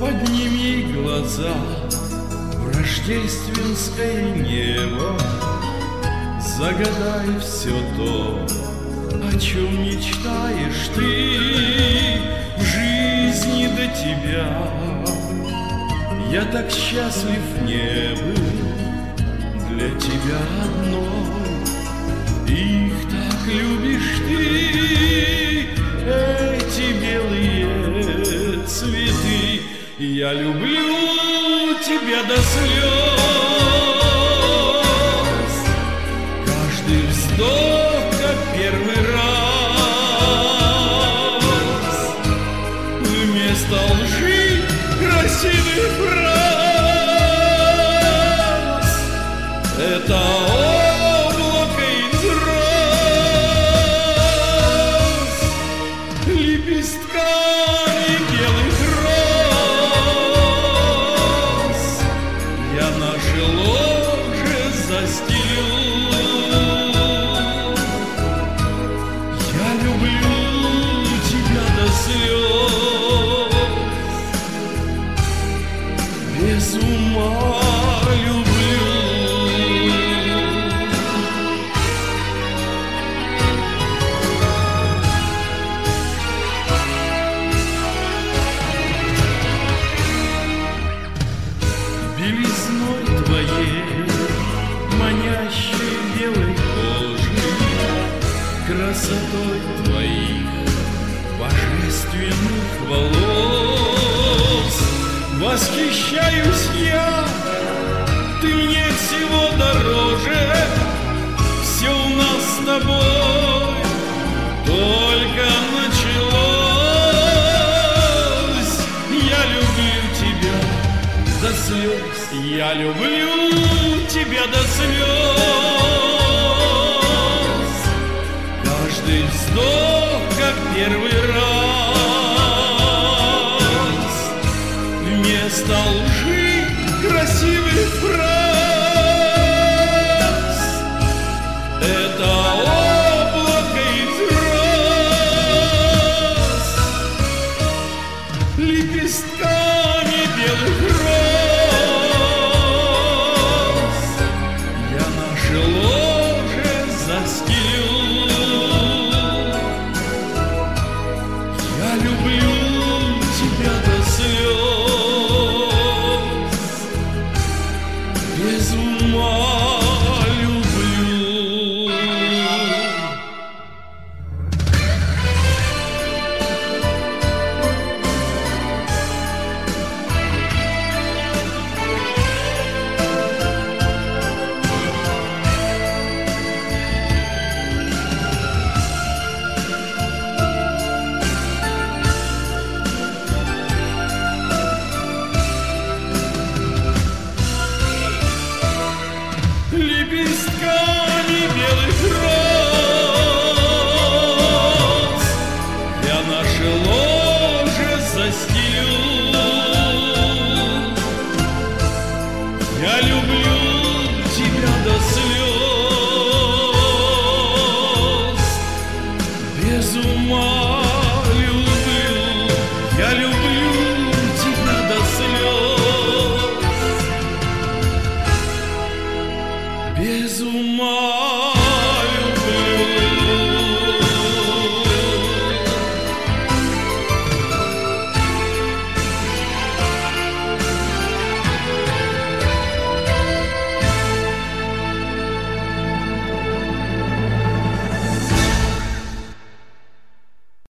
Подними глаза в рождественское небо, загадай все то, о чем мечтаешь ты в жизни до тебя. Я так счастлив не был для тебя одной, их так любишь ты, эти белые цветы. Я люблю тебя до слез, каждый вздох как первый раз, вместо лжи красивый фраз. Это облако из роз, лепестками белых роз я наше ложе застелю. Я люблю тебя до слез, без ума люблю. Белизной твоей, манящей белой кожи, красотой твоих божественных волос восхищаюсь я, ты мне всего дороже, все у нас с тобой только началось. Я люблю тебя до слез, я люблю тебя до слез, каждый вздох как первый раз, вместо лжи красивый фраз. Это облако из роз, лепестками белых роз я наше ложе застелю. Я люблю тебя до слез, без ума люблю. Лепестками белых роз я наше ложе застелю. Я люблю тебя до слез, без ума люблю. Я люблю тебя до слез, без ума.